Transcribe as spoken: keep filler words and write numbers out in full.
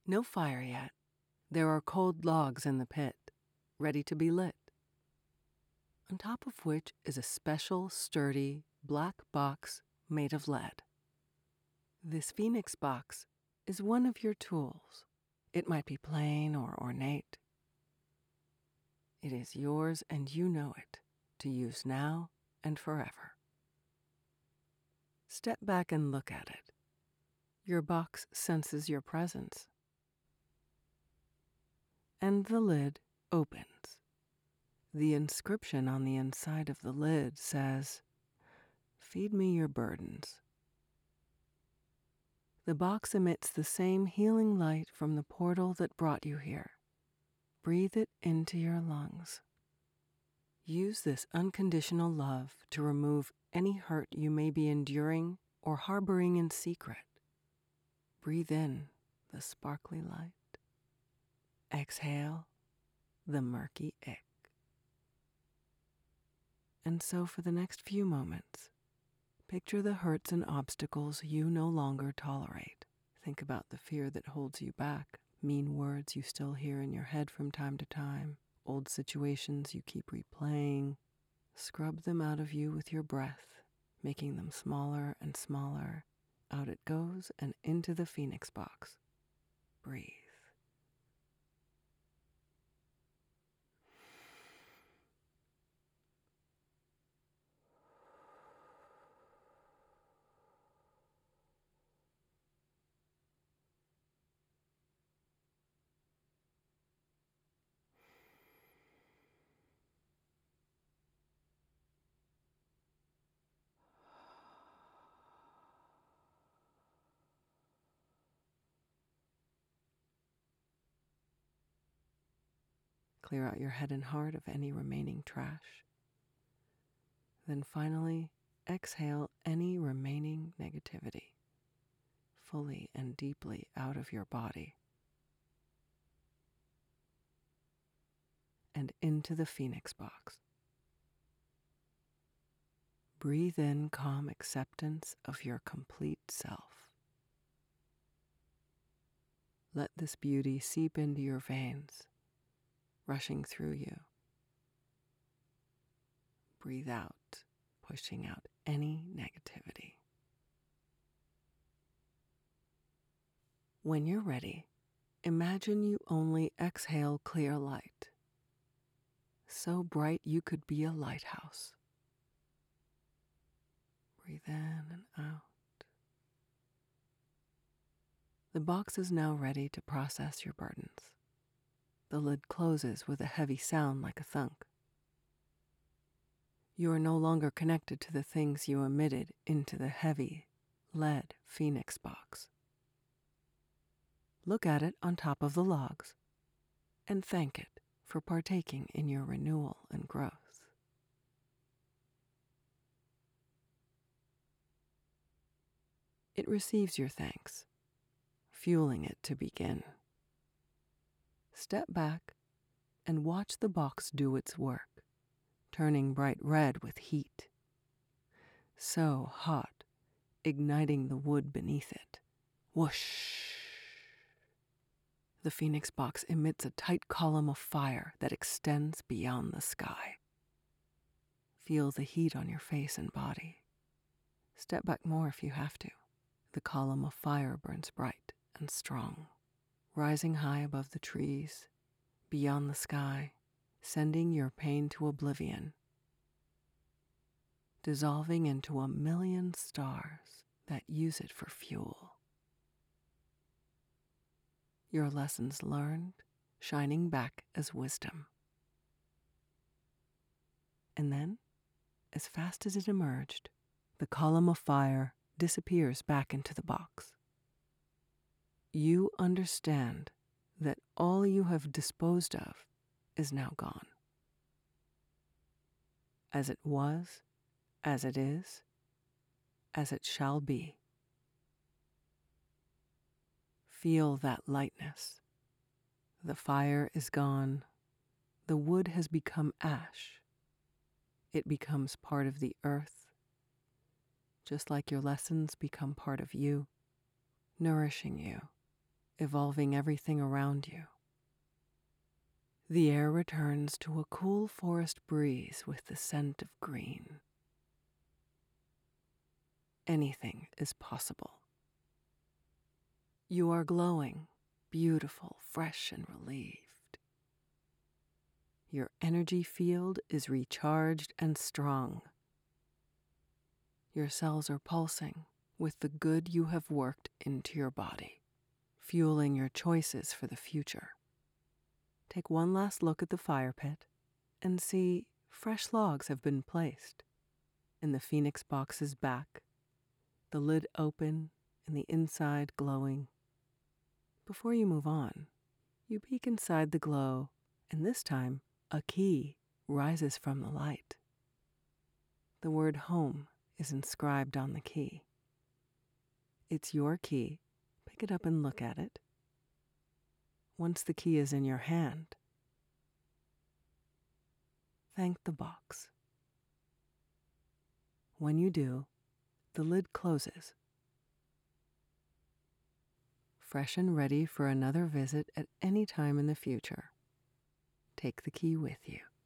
No fire yet. There are cold logs in the pit, ready to be lit, on top of which is a special, sturdy, black box made of lead. This phoenix box is one of your tools. It might be plain or ornate. It is yours, and you know it, to use now and forever. Step back and look at it. Your box senses your presence. And the lid opens. The inscription on the inside of the lid says, "Feed me your burdens." The box emits the same healing light from the portal that brought you here. Breathe it into your lungs. Use this unconditional love to remove any hurt you may be enduring or harboring in secret. Breathe in the sparkly light. Exhale the murky ick. And so for the next few moments, picture the hurts and obstacles you no longer tolerate. Think about the fear that holds you back, mean words you still hear in your head from time to time, old situations you keep replaying. Scrub them out of you with your breath, making them smaller and smaller. Out it goes and into the phoenix box. Breathe. Clear out your head and heart of any remaining trash. Then finally, exhale any remaining negativity, fully and deeply out of your body and into the phoenix box. Breathe in calm acceptance of your complete self. Let this beauty seep into your veins, rushing through you. Breathe out, pushing out any negativity. When you're ready, imagine you only exhale clear light, so bright you could be a lighthouse. Breathe in and out. The box is now ready to process your burdens. The lid closes with a heavy sound like a thunk. You are no longer connected to the things you emitted into the heavy lead phoenix box. Look at it on top of the logs and thank it for partaking in your renewal and growth. It receives your thanks, fueling it to begin. Step back and watch the box do its work, turning bright red with heat. So hot, igniting the wood beneath it. Whoosh! The phoenix box emits a tight column of fire that extends beyond the sky. Feel the heat on your face and body. Step back more if you have to. The column of fire burns bright and strong, rising high above the trees, beyond the sky, sending your pain to oblivion, dissolving into a million stars that use it for fuel. Your lessons learned shining back as wisdom. And then, as fast as it emerged, the column of fire disappears back into the box. You understand that all you have disposed of is now gone. As it was, as it is, as it shall be. Feel that lightness. The fire is gone. The wood has become ash. It becomes part of the earth, just like your lessons become part of you, nourishing you evolving everything around you. The air returns to a cool forest breeze with the scent of green. Anything is possible. You are glowing, beautiful, fresh, and relieved. Your energy field is recharged and strong. Your cells are pulsing with the good you have worked into your body, fueling your choices for the future. Take one last look at the fire pit and see fresh logs have been placed, and the phoenix box is back, the lid open and the inside glowing. Before you move on, you peek inside the glow, and this time a key rises from the light. The word home is inscribed on the key. It's your key. Pick it up and look at it. Once the key is in your hand, thank the box. When you do, the lid closes. Fresh and ready for another visit at any time in the future, take the key with you.